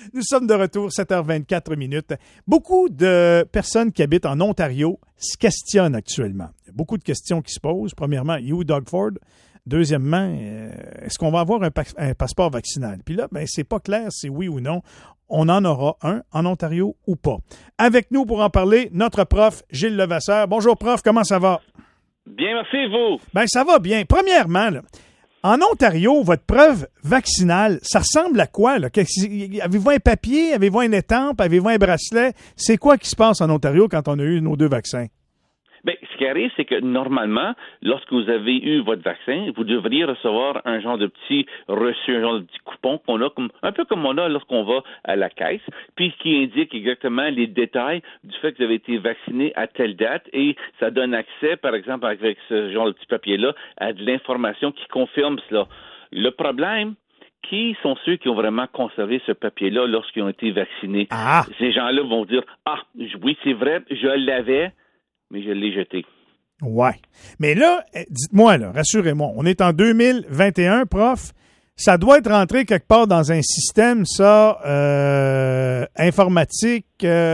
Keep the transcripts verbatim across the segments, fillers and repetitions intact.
Nous sommes de retour, sept heures vingt-quatre minutes. Beaucoup de personnes qui habitent en Ontario se questionnent actuellement. Il y a beaucoup de questions qui se posent. Premièrement, you, Doug Ford. Deuxièmement, euh, est-ce qu'on va avoir un, pa- un passeport vaccinal? Puis là, ben, c'est pas clair si oui ou non. On en aura un en Ontario ou pas. Avec nous pour en parler, notre prof Gilles Levasseur. Bonjour, prof, comment ça va? Bien, merci, vous. Ben, ça va bien. Premièrement, là, en Ontario, votre preuve vaccinale, ça ressemble à quoi? Là? Avez-vous un papier? Avez-vous une étampe? Avez-vous un bracelet? C'est quoi qui se passe en Ontario quand on a eu nos deux vaccins? Bien, ce qui arrive, c'est que normalement, lorsque vous avez eu votre vaccin, vous devriez recevoir un genre de petit reçu, un genre de petit coupon qu'on a, comme, un peu comme on a lorsqu'on va à la caisse, puis qui indique exactement les détails du fait que vous avez été vacciné à telle date, et ça donne accès, par exemple, avec ce genre de petit papier-là, à de l'information qui confirme cela. Le problème, qui sont ceux qui ont vraiment conservé ce papier-là lorsqu'ils ont été vaccinés? Ah. Ces gens-là vont dire, ah, oui, c'est vrai, je l'avais, mais je l'ai jeté. Ouais. Mais là, dites-moi, là, rassurez-moi, on est en deux mille vingt et un, prof. Ça doit être rentré quelque part dans un système, ça, euh, informatique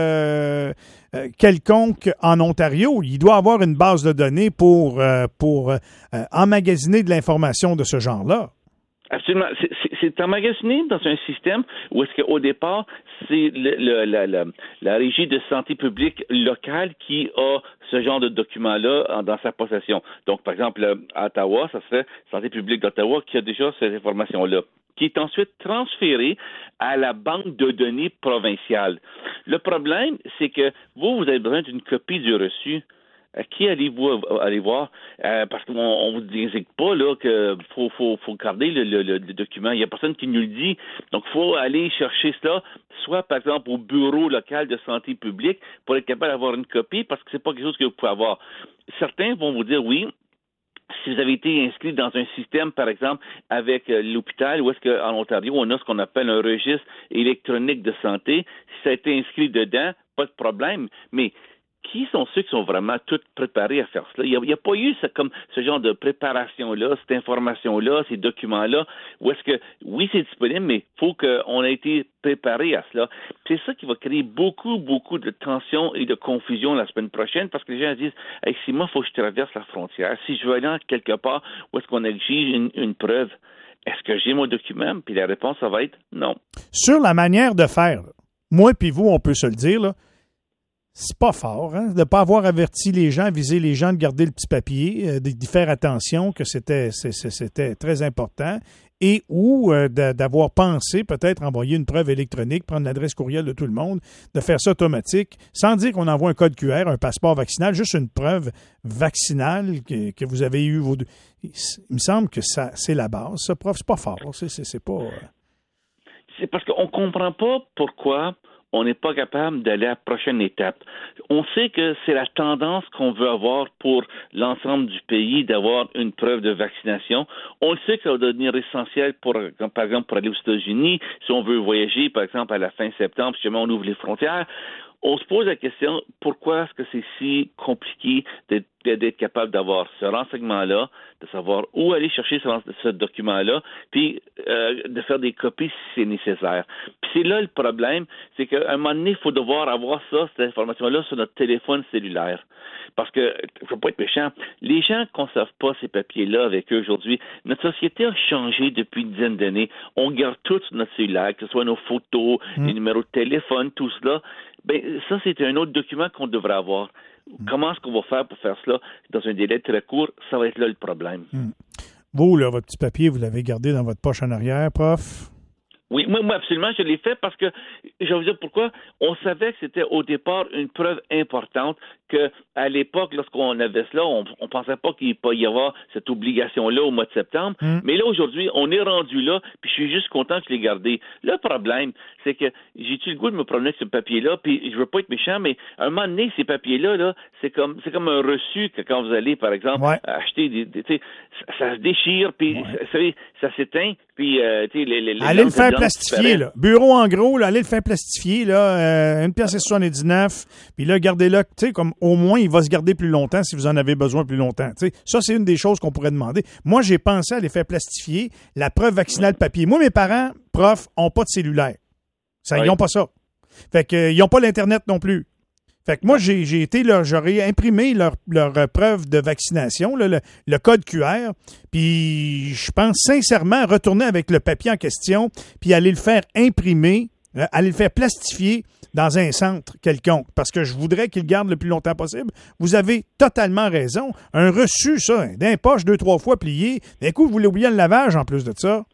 euh, euh, quelconque en Ontario. Il doit avoir une base de données pour, euh, pour euh, emmagasiner de l'information de ce genre-là. Absolument. C'est, c'est, c'est emmagasiné dans un système où est-ce qu'au départ, c'est le, le, la, la, la Régie de santé publique locale qui a ce genre de document-là dans sa possession. Donc, par exemple, à Ottawa, ça serait Santé publique d'Ottawa qui a déjà cette information-là, qui est ensuite transférée à la banque de données provinciale. Le problème, c'est que vous, vous avez besoin d'une copie du reçu. À qui allez-vous aller voir? Euh, parce qu'on on vous indique pas là que faut faut faut garder le, le, le document. Il y a personne qui nous le dit. Donc, faut aller chercher cela, soit par exemple au bureau local de santé publique pour être capable d'avoir une copie, parce que c'est pas quelque chose que vous pouvez avoir. Certains vont vous dire oui. Si vous avez été inscrit dans un système, par exemple, avec euh, l'hôpital, où est-ce qu'en Ontario, on a ce qu'on appelle un registre électronique de santé, si ça a été inscrit dedans, pas de problème. Mais qui sont ceux qui sont vraiment tous préparés à faire cela? Il n'y a, a pas eu ce, comme, ce genre de préparation-là, cette information-là, ces documents-là, où est-ce que, oui, c'est disponible, mais il faut qu'on ait été préparé à cela. C'est ça qui va créer beaucoup, beaucoup de tensions et de confusion la semaine prochaine, parce que les gens disent, hey, si moi, il faut que je traverse la frontière, si je veux aller quelque part où est-ce qu'on exige une, une preuve, est-ce que j'ai mon document? Puis la réponse, ça va être non. Sur la manière de faire, là, moi puis vous, on peut se le dire, là, c'est pas fort, hein, de ne pas avoir averti les gens, avisé les gens de garder le petit papier, euh, d'y faire attention que c'était, c'est, c'est, c'était très important, et ou euh, de, d'avoir pensé peut-être envoyer une preuve électronique, prendre l'adresse courriel de tout le monde, de faire ça automatique, sans dire qu'on envoie un code Q R, un passeport vaccinal, juste une preuve vaccinale que, que vous avez eu vos deux. Il me semble que ça, c'est la base. Ça, prof, c'est pas fort. C'est, c'est, c'est pas... Euh... C'est parce qu'on comprend pas pourquoi on n'est pas capable d'aller à la prochaine étape. On sait que c'est la tendance qu'on veut avoir pour l'ensemble du pays, d'avoir une preuve de vaccination. On le sait que ça va devenir essentiel, pour, par exemple, pour aller aux États-Unis, si on veut voyager, par exemple, à la fin septembre, si jamais on ouvre les frontières. On se pose la question, pourquoi est-ce que c'est si compliqué d'être, d'être capable d'avoir ce renseignement-là, de savoir où aller chercher ce, ce document-là, puis euh, de faire des copies si c'est nécessaire. Puis c'est là le problème, c'est qu'à un moment donné, il faut devoir avoir ça, cette information-là, sur notre téléphone cellulaire. Parce que, je ne veux pas être méchant, les gens ne conservent pas ces papiers-là avec eux aujourd'hui. Notre société a changé depuis une dizaine d'années. On garde tout sur notre cellulaire, que ce soit nos photos, mmh. les numéros de téléphone, tout cela. Ben, ça, c'est un autre document qu'on devrait avoir. Mmh. Comment est-ce qu'on va faire pour faire cela dans un délai très court? Ça va être là le problème. Mmh. Vous, là, votre petit papier, vous l'avez gardé dans votre poche en arrière, prof? Oui, moi, moi, absolument, je l'ai fait parce que, je vais vous dire pourquoi, on savait que c'était au départ une preuve importante qu'à l'époque, lorsqu'on avait cela, on ne pensait pas qu'il peut y avoir cette obligation-là au mois de septembre. Mmh. Mais là, aujourd'hui, on est rendu là, puis je suis juste content que je l'ai gardé. Le problème, c'est que j'ai-tu le goût de me promener avec ce papier-là, puis je veux pas être méchant, mais à un moment donné, ces papiers-là, là, c'est comme c'est comme un reçu que quand vous allez, par exemple, ouais. acheter des, des tu sais, ça, ça se déchire, puis ouais. ça, ça s'éteint, puis euh, tu sais, les, les, les allez le faire plastifier, là. Bureau en gros, là, allez le faire plastifier, là, euh, une pièce et soixante-dix-neuf, puis là, gardez-le, tu sais, comme au moins, il va se garder plus longtemps si vous en avez besoin plus longtemps. Tu sais, ça, c'est une des choses qu'on pourrait demander. Moi, j'ai pensé à les faire plastifier, la preuve vaccinale papier. Moi, mes parents, profs, n'ont pas de cellulaire. Ça, ouais. Ils n'ont pas ça. Fait que, ils n'ont pas l'Internet non plus. Fait que moi, j'ai, j'ai été là, j'aurais imprimé leur, leur preuve de vaccination, là, le, le code Q R, puis je pense sincèrement retourner avec le papier en question, puis aller le faire imprimer, euh, aller le faire plastifier dans un centre quelconque, parce que je voudrais qu'il garde le plus longtemps possible. Vous avez totalement raison. Un reçu, ça, d'un poche, deux, trois fois plié, d'un coup, vous voulez oublier le lavage en plus de ça.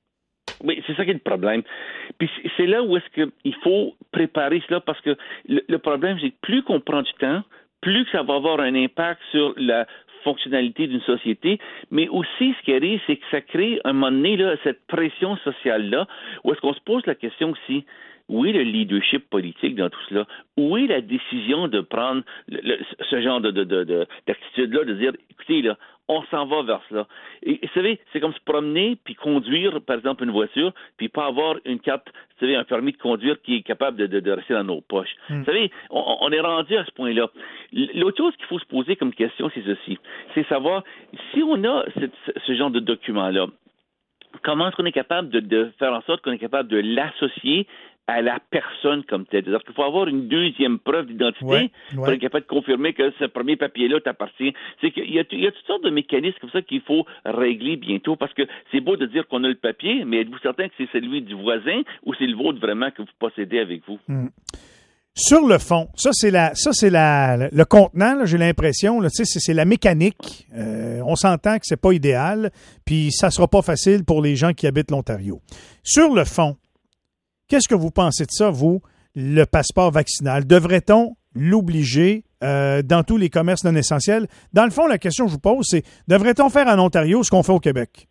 Oui, c'est ça qui est le problème. Puis c'est là où est-ce qu'il faut préparer cela, parce que le, le problème, c'est que plus qu'on prend du temps, plus que ça va avoir un impact sur la fonctionnalité d'une société, mais aussi ce qui arrive, c'est que ça crée à un moment donné là, cette pression sociale-là, où est-ce qu'on se pose la question aussi, où est le leadership politique dans tout cela? Où est la décision de prendre le, le, ce genre de, de, de, de, d'attitude-là, de dire, écoutez, là, on s'en va vers cela. Et vous savez, c'est comme se promener puis conduire, par exemple, une voiture, puis pas avoir une carte, vous savez, un permis de conduire qui est capable de, de, de rester dans nos poches. Mm. Vous savez, on, on est rendu à ce point-là. L'autre chose qu'il faut se poser comme question, c'est ceci. C'est savoir, si on a cette, ce genre de document-là, comment est-ce qu'on est capable de, de faire en sorte qu'on est capable de l'associer à la personne comme telle. C'est-à-dire qu'il faut avoir une deuxième preuve d'identité ouais, ouais. pour être capable de confirmer que ce premier papier-là t'appartient. C'est qu'il y a, il y a toutes sortes de mécanismes comme ça qu'il faut régler bientôt, parce que c'est beau de dire qu'on a le papier, mais êtes-vous certain que c'est celui du voisin ou c'est le vôtre vraiment que vous possédez avec vous? Hum. Sur le fond, ça c'est la, ça c'est la, le contenant. Là, j'ai l'impression, là, c'est, c'est la mécanique. Euh, on s'entend que c'est pas idéal, puis ça sera pas facile pour les gens qui habitent l'Ontario. Sur le fond, qu'est-ce que vous pensez de ça, vous, le passeport vaccinal? Devrait-on l'obliger euh, dans tous les commerces non essentiels? Dans le fond, la question que je vous pose, c'est devrait-on faire en Ontario ce qu'on fait au Québec?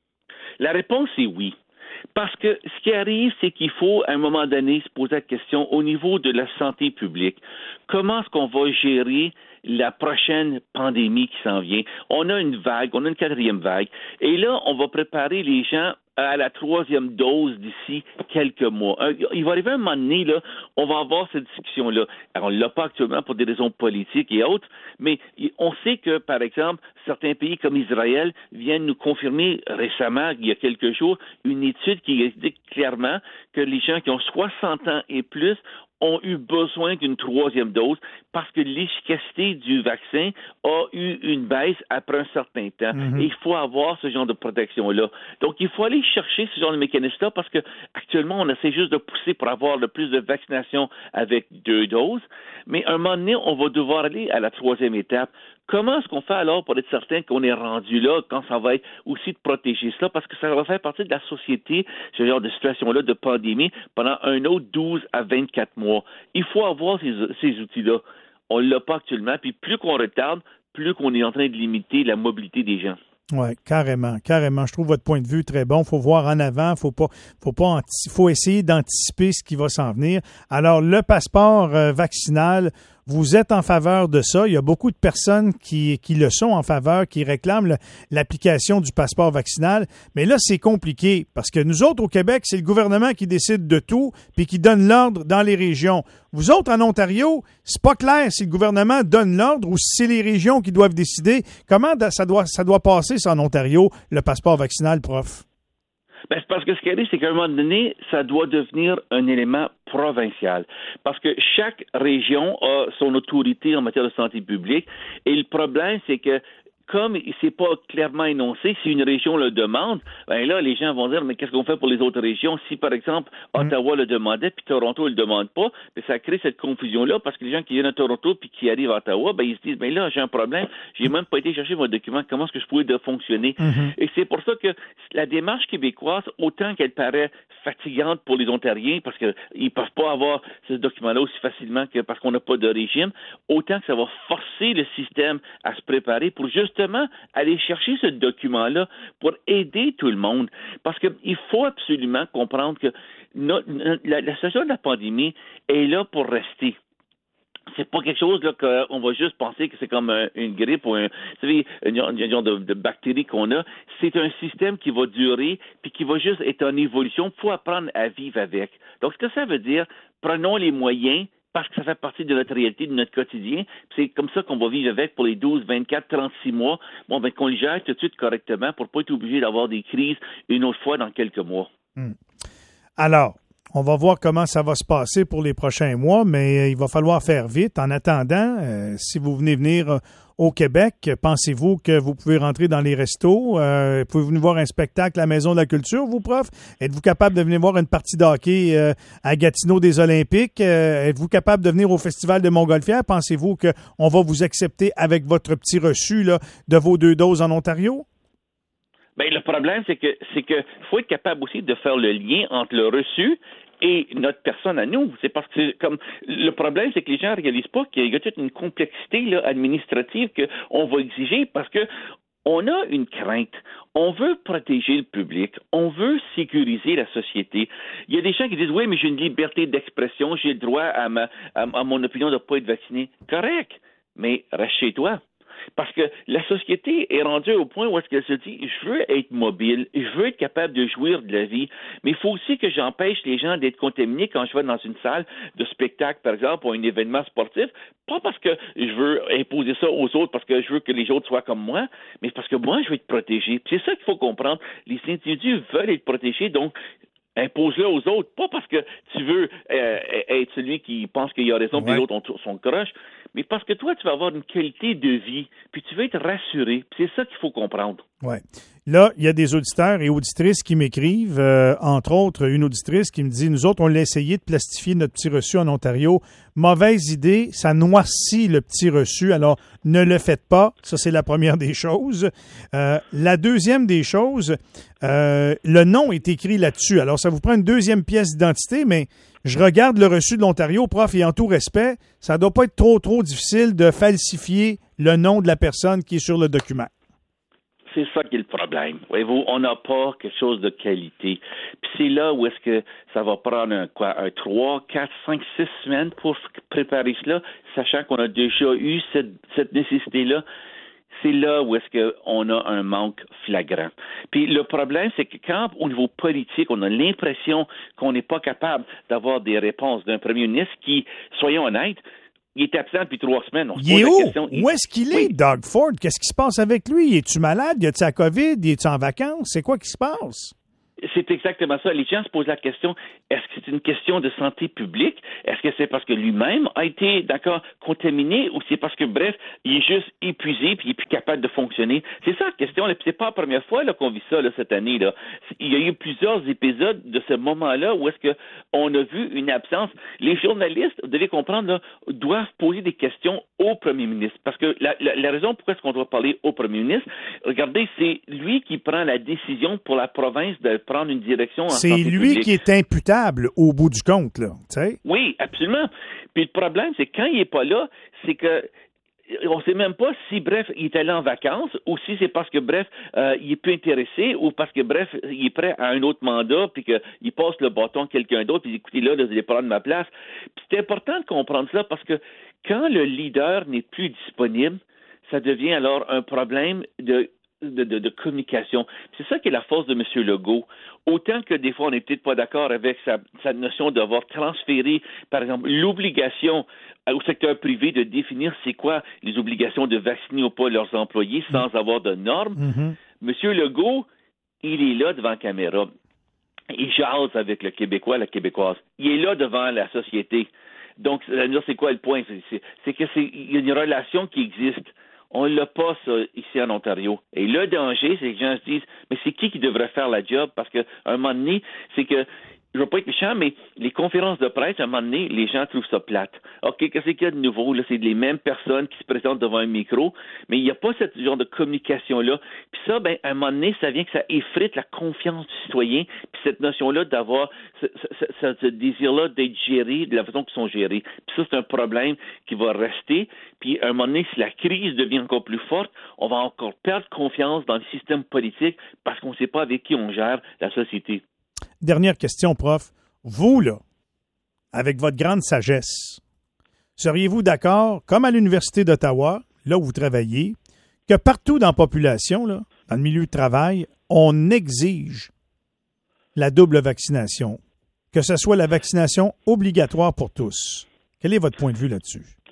La réponse est oui. Parce que ce qui arrive, c'est qu'il faut, à un moment donné, se poser la question au niveau de la santé publique. Comment est-ce qu'on va gérer la prochaine pandémie qui s'en vient? On a une vague, on a une quatrième vague. Et là, on va préparer les gens à la troisième dose d'ici quelques mois. Il va arriver un moment donné, là, on va avoir cette discussion-là. Alors, on ne l'a pas actuellement pour des raisons politiques et autres, mais on sait que, par exemple, certains pays comme Israël viennent nous confirmer récemment, il y a quelques jours, une étude qui indique clairement que les gens qui ont soixante ans et plus ont eu besoin d'une troisième dose parce que l'efficacité du vaccin a eu une baisse après un certain temps. Mm-hmm. Et il faut avoir ce genre de protection-là. Donc, il faut aller chercher ce genre de mécanisme-là parce que actuellement, on essaie juste de pousser pour avoir le plus de vaccination avec deux doses. Mais à un moment donné, on va devoir aller à la troisième étape. Comment est-ce qu'on fait alors pour être certain qu'on est rendu là quand ça va être aussi de protéger cela? Parce que ça va faire partie de la société, ce genre de situation-là de pandémie, pendant un autre douze à vingt-quatre mois. Il faut avoir ces, ces outils-là. On ne l'a pas actuellement. Puis plus qu'on retarde, plus qu'on est en train de limiter la mobilité des gens. Oui, carrément, carrément. Je trouve votre point de vue très bon. Il faut voir en avant, faut pas, faut pas, anti- faut essayer d'anticiper ce qui va s'en venir. Alors, le passeport euh, vaccinal, vous êtes en faveur de ça. Il y a beaucoup de personnes qui, qui le sont en faveur, qui réclament le, l'application du passeport vaccinal. Mais là, c'est compliqué parce que nous autres, au Québec, c'est le gouvernement qui décide de tout puis qui donne l'ordre dans les régions. Vous autres, en Ontario, c'est pas clair si le gouvernement donne l'ordre ou si c'est les régions qui doivent décider. Comment ça doit, ça doit passer, ça, en Ontario, le passeport vaccinal, prof? Ben, c'est parce que ce qui arrive, c'est qu'à un moment donné, ça doit devenir un élément provincial. Parce que chaque région a son autorité en matière de santé publique. Et le problème, c'est que comme c'est pas clairement énoncé, si une région le demande, ben là, les gens vont dire, mais qu'est-ce qu'on fait pour les autres régions? Si, par exemple, Ottawa le demandait, puis Toronto ne le demande pas, ben ça crée cette confusion-là, parce que les gens qui viennent à Toronto puis qui arrivent à Ottawa, ben ils se disent, ben là, j'ai un problème, j'ai même pas été chercher mon document, comment est-ce que je pouvais de fonctionner? Mm-hmm. Et c'est pour ça que la démarche québécoise, autant qu'elle paraît fatigante pour les Ontariens, parce qu'ils ne peuvent pas avoir ce document-là aussi facilement que parce qu'on n'a pas de régime, autant que ça va forcer le système à se préparer pour juste justement aller chercher ce document-là pour aider tout le monde. Parce qu'il faut absolument comprendre que notre, la, la situation de la pandémie est là pour rester. C'est pas quelque chose là qu'on va juste penser que c'est comme un, une grippe ou un, vous savez, une, une genre de, de bactérie qu'on a. C'est un système qui va durer puis qui va juste être en évolution. Il faut apprendre à vivre avec. Donc, ce que ça veut dire, prenons les moyens parce que ça fait partie de notre réalité, de notre quotidien. C'est comme ça qu'on va vivre avec pour les douze, vingt-quatre, trente-six mois. Bon, ben, qu'on le gère tout de suite correctement pour pas être obligé d'avoir des crises une autre fois dans quelques mois. Hum. Alors, On va voir comment ça va se passer pour les prochains mois, mais il va falloir faire vite. En attendant, euh, si vous venez venir euh, au Québec, pensez-vous que vous pouvez rentrer dans les restos? Euh, pouvez-vous venir voir un spectacle à la Maison de la Culture, vous, prof? Êtes-vous capable de venir voir une partie de hockey euh, à Gatineau des Olympiques? Euh, êtes-vous capable de venir au Festival de Montgolfière? Pensez-vous qu'on va vous accepter avec votre petit reçu là, de vos deux doses en Ontario? Bien, le problème, c'est que c'est que faut être capable aussi de faire le lien entre le reçu et notre personne à nous. C'est parce que comme le problème, c'est que les gens ne réalisent pas qu'il y a toute une complexité là, administrative qu'on va exiger parce que on a une crainte. On veut protéger le public. On veut sécuriser la société. Il y a des gens qui disent, oui, mais j'ai une liberté d'expression. J'ai le droit à, ma, à, à mon opinion de ne pas être vacciné. Correct. Mais reste chez toi. Parce que la société est rendue au point où est-ce qu'elle se dit, je veux être mobile, je veux être capable de jouir de la vie, mais il faut aussi que j'empêche les gens d'être contaminés quand je vais dans une salle de spectacle, par exemple, ou un événement sportif, pas parce que je veux imposer ça aux autres, parce que je veux que les autres soient comme moi, mais parce que moi, je veux être protégé. Puis c'est ça qu'il faut comprendre. Les individus veulent être protégés, donc impose-le aux autres, pas parce que tu veux euh, être celui qui pense qu'il a raison, puis ouais. Les autres sont croche, mais parce que toi, tu vas avoir une qualité de vie, puis tu vas être rassuré. Puis c'est ça qu'il faut comprendre. Oui. Là, il y a des auditeurs et auditrices qui m'écrivent, euh, entre autres, une auditrice qui me dit, nous autres, on l'a essayé de plastifier notre petit reçu en Ontario. Mauvaise idée, ça noircit le petit reçu, alors ne le faites pas. Ça, c'est la première des choses. Euh, la deuxième des choses, euh, le nom est écrit là-dessus. Alors, ça vous prend une deuxième pièce d'identité, mais je regarde le reçu de l'Ontario, prof, et en tout respect, ça ne doit pas être trop, trop difficile de falsifier le nom de la personne qui est sur le document. C'est ça qui est le problème. Voyez-vous, on n'a pas quelque chose de qualité. Puis c'est là où est-ce que ça va prendre un, quoi, un trois, quatre, cinq, six semaines pour préparer cela, sachant qu'on a déjà eu cette, cette nécessité-là. C'est là où est-ce qu'on a un manque flagrant. Puis le problème, c'est que quand, au niveau politique, on a l'impression qu'on n'est pas capable d'avoir des réponses d'un premier ministre qui, soyons honnêtes, il est absent depuis trois semaines. On se il est pose où? la question. Où est-ce qu'il est, oui. Doug Ford? Qu'est-ce qui se passe avec lui? Es-tu malade? Y a-t-il la COVID? Es-tu en vacances? C'est quoi qui se passe? C'est exactement ça. Les gens se posent la question, est-ce que c'est une question de santé publique? Est-ce que c'est parce que lui-même a été, d'accord, contaminé ou c'est parce que, bref, il est juste épuisé puis il est plus capable de fonctionner? C'est ça la question. Puis c'est pas la première fois là, qu'on vit ça là, cette année. Là. Il y a eu plusieurs épisodes de ce moment-là où est-ce qu'on a vu une absence. Les journalistes, vous devez comprendre, là, doivent poser des questions au premier ministre. Parce que la, la, la raison pourquoi est-ce qu'on doit parler au premier ministre, regardez, c'est lui qui prend la décision pour la province de prendre une direction en santé publique. C'est lui qui est imputable au bout du compte, là, tu sais? Oui, absolument. Puis le problème, c'est que quand il n'est pas là, c'est que on ne sait même pas si, bref, il est allé en vacances ou si c'est parce que, bref, euh, il est plus intéressé ou parce que, bref, il est prêt à un autre mandat puis qu'il passe le bâton à quelqu'un d'autre puis écoutez, là, vous allez prendre ma place. Puis c'est important de comprendre ça parce que quand le leader n'est plus disponible, ça devient alors un problème de De, de, de communication. C'est ça qui est la force de M. Legault. Autant que des fois, on n'est peut-être pas d'accord avec sa, sa notion d'avoir transféré, par exemple, l'obligation au secteur privé de définir c'est quoi les obligations de vacciner ou pas leurs employés sans mmh. avoir de normes. Mm-hmm. M. Legault, il est là devant la caméra. Il jase avec le Québécois, la Québécoise. Il est là devant la société. Donc, c'est quoi le point? C'est, c'est, c'est que c'est il y a une relation qui existe. On l'a pas, ça, ici en Ontario. Et le danger, c'est que les gens se disent, mais c'est qui qui devrait faire la job? Parce qu'à un moment donné, c'est que, je veux pas être méchant, mais les conférences de presse, à un moment donné, les gens trouvent ça plate. OK, qu'est-ce qu'il y a de nouveau? Là, c'est les mêmes personnes qui se présentent devant un micro, mais il n'y a pas ce genre de communication-là. Puis ça, ben, à un moment donné, ça vient que ça effrite la confiance du citoyen, puis cette notion-là d'avoir ce, ce, ce, ce désir-là d'être géré de la façon qu'ils sont gérés. Puis ça, c'est un problème qui va rester. Puis à un moment donné, si la crise devient encore plus forte, on va encore perdre confiance dans le système politique parce qu'on ne sait pas avec qui on gère la société. Dernière question, prof. Vous, là, avec votre grande sagesse, seriez-vous d'accord, comme à l'Université d'Ottawa, là où vous travaillez, que partout dans la population, là, dans le milieu de travail, on exige la double vaccination, que ce soit la vaccination obligatoire pour tous? Quel est votre point de vue là-dessus?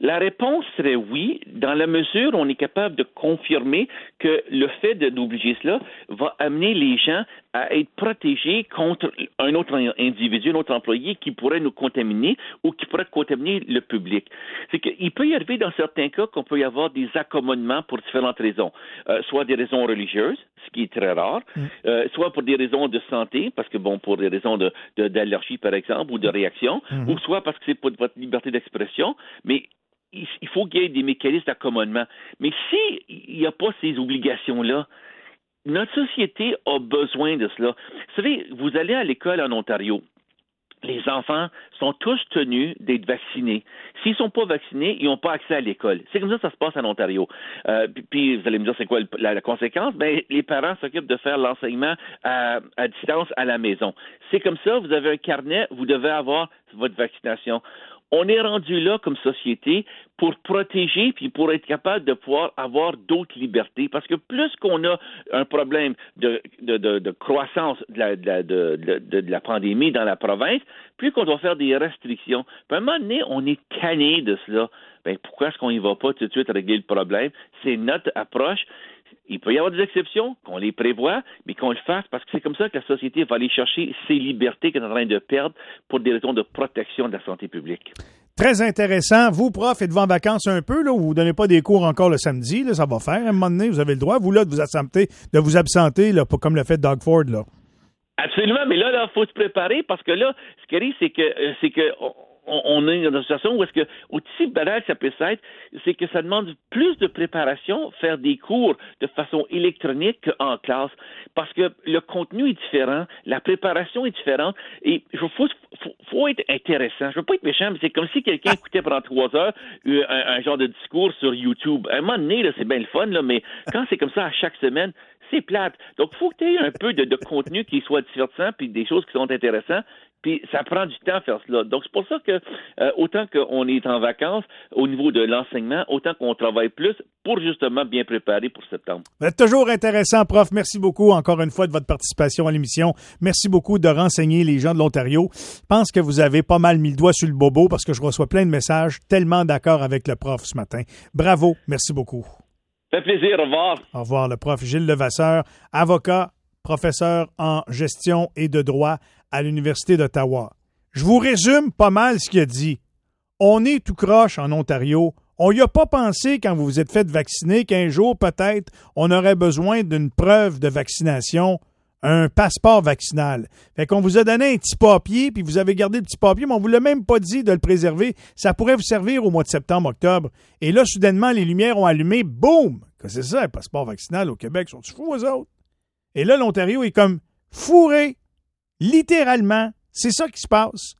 La réponse serait oui, dans la mesure où on est capable de confirmer que le fait de, d'obliger cela va amener les gens à être protégés contre un autre individu, un autre employé qui pourrait nous contaminer ou qui pourrait contaminer le public. C'est qu'il peut y arriver dans certains cas qu'on peut y avoir des accommodements pour différentes raisons, euh, soit des raisons religieuses, ce qui est très rare, mm. euh, soit pour des raisons de santé, parce que bon, pour des raisons de, de, d'allergie par exemple ou de réaction, mm. ou soit parce que c'est pour votre liberté d'expression, mais il faut qu'il y ait des mécanismes d'accommodement. Mais s'il n'y a pas ces obligations-là, notre société a besoin de cela. Vous savez, vous allez à l'école en Ontario, les enfants sont tous tenus d'être vaccinés. S'ils ne sont pas vaccinés, ils n'ont pas accès à l'école. C'est comme ça que ça se passe en Ontario. Euh, puis, puis, vous allez me dire, c'est quoi la, la conséquence? Ben, les parents s'occupent de faire l'enseignement à, à distance à la maison. C'est comme ça, vous avez un carnet, vous devez avoir votre vaccination. On est rendu là comme société pour protéger puis pour être capable de pouvoir avoir d'autres libertés. Parce que plus qu'on a un problème de, de, de, de croissance de la, de, la, de, de, de la pandémie dans la province, plus qu'on doit faire des restrictions. Puis à un moment donné, on est tanné de cela. Ben, pourquoi est-ce qu'on n'y va pas tout de suite régler le problème? C'est notre approche. Il peut y avoir des exceptions, qu'on les prévoit, mais qu'on le fasse parce que c'est comme ça que la société va aller chercher ses libertés qu'elle est en train de perdre pour des raisons de protection de la santé publique. Très intéressant. Vous, prof, êtes-vous en vacances un peu, là, ou vous ne donnez pas des cours encore le samedi, là, ça va faire. À un moment donné, vous avez le droit, vous, là, de vous absenter, de vous absenter, là, pas comme le fait Doug Ford, là. Absolument, mais là, il faut se préparer parce que là, ce qui arrive, c'est que, c'est que, on, on est dans une situation où est-ce que, aussi banal que ça peut être, c'est que ça demande plus de préparation, faire des cours de façon électronique qu'en classe, parce que le contenu est différent, la préparation est différente, et il faut, faut, faut être intéressant. Je veux pas être méchant, mais c'est comme si quelqu'un écoutait pendant trois heures un, un genre de discours sur YouTube. À un moment donné, là, c'est bien le fun, là, mais quand c'est comme ça à chaque semaine, c'est plate. Donc, il faut que tu aies un peu de, de contenu qui soit divertissant, puis des choses qui sont intéressantes. Puis ça prend du temps à faire cela. Donc, c'est pour ça que euh, autant qu'on est en vacances au niveau de l'enseignement, autant qu'on travaille plus pour justement bien préparer pour septembre. Vous êtes toujours intéressant, prof. Merci beaucoup encore une fois de votre participation à l'émission. Merci beaucoup de renseigner les gens de l'Ontario. Je pense que vous avez pas mal mis le doigt sur le bobo parce que je reçois plein de messages tellement d'accord avec le prof ce matin. Bravo. Merci beaucoup. Ça fait plaisir. Au revoir. Au revoir, le prof Gilles Levasseur, avocat, professeur en gestion et de droit à l'Université d'Ottawa. Je vous résume pas mal ce qu'il a dit. On est tout croche en Ontario. On n'y a pas pensé quand vous vous êtes fait vacciner qu'un jour, peut-être, on aurait besoin d'une preuve de vaccination, un passeport vaccinal. Fait qu'on vous a donné un petit papier, puis vous avez gardé le petit papier, mais on vous l'a même pas dit de le préserver. Ça pourrait vous servir au mois de septembre, octobre. Et là, soudainement, les lumières ont allumé. Boum! Que c'est ça, un passeport vaccinal au Québec? Sont-ils fous, eux autres? Et là, l'Ontario est comme fourré. Littéralement, c'est ça qui se passe.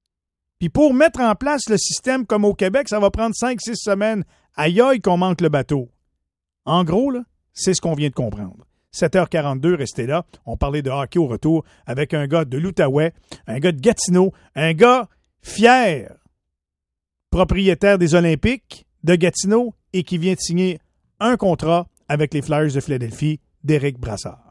Puis pour mettre en place le système comme au Québec, ça va prendre cinq six semaines. Aïe aïe qu'on manque le bateau. En gros, là, c'est ce qu'on vient de comprendre. sept heures quarante-deux, restez là. On parlait de hockey au retour avec un gars de l'Outaouais, un gars de Gatineau, un gars fier, propriétaire des Olympiques de Gatineau et qui vient de signer un contrat avec les Flyers de Philadelphie d'Éric Brassard.